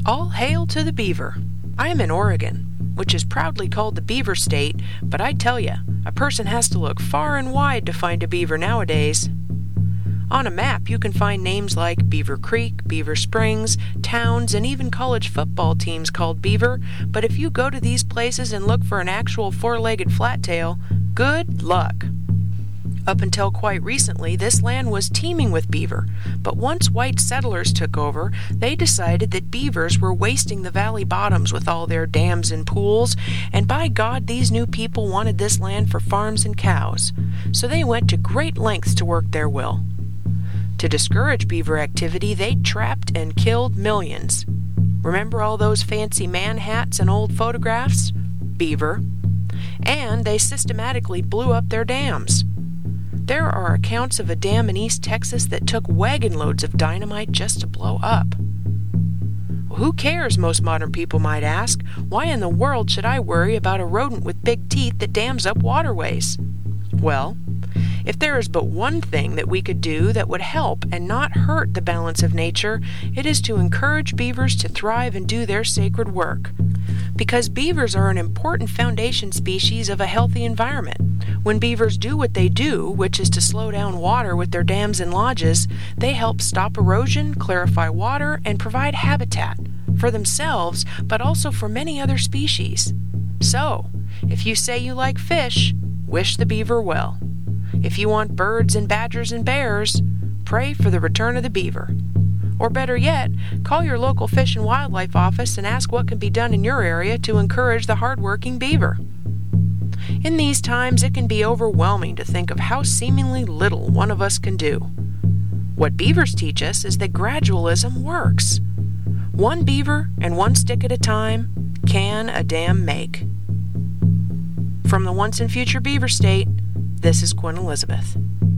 All hail to the beaver. I am in Oregon, which is proudly called the Beaver State, but I tell ya, a person has to look far and wide to find a beaver nowadays. On a map, you can find names like Beaver Creek, Beaver Springs, towns, and even college football teams called Beaver, but if you go to these places and look for an actual four-legged flattail, good luck. Up until quite recently, this land was teeming with beaver, but once white settlers took over, they decided that beavers were wasting the valley bottoms with all their dams and pools, and by God, these new people wanted this land for farms and cows, so they went to great lengths to work their will. To discourage beaver activity, they trapped and killed millions. Remember all those fancy man hats and old photographs? Beaver. And they systematically blew up their dams. There are accounts of a dam in East Texas that took wagon loads of dynamite just to blow up. Well, who cares, most modern people might ask? Why in the world should I worry about a rodent with big teeth that dams up waterways? Well, if there is but one thing that we could do that would help and not hurt the balance of nature, it is to encourage beavers to thrive and do their sacred work. Because beavers are an important foundation species of a healthy environment. When beavers do what they do, which is to slow down water with their dams and lodges, they help stop erosion, clarify water, and provide habitat for themselves, but also for many other species. So, if you say you like fish, wish the beaver well. If you want birds and badgers and bears, pray for the return of the beaver. Or better yet, call your local Fish and Wildlife office and ask what can be done in your area to encourage the hard-working beaver. In these times, it can be overwhelming to think of how seemingly little one of us can do. What beavers teach us is that gradualism works. One beaver and one stick at a time can a dam make. From the Once and Future Beaver State, this is Quinn Elizabeth.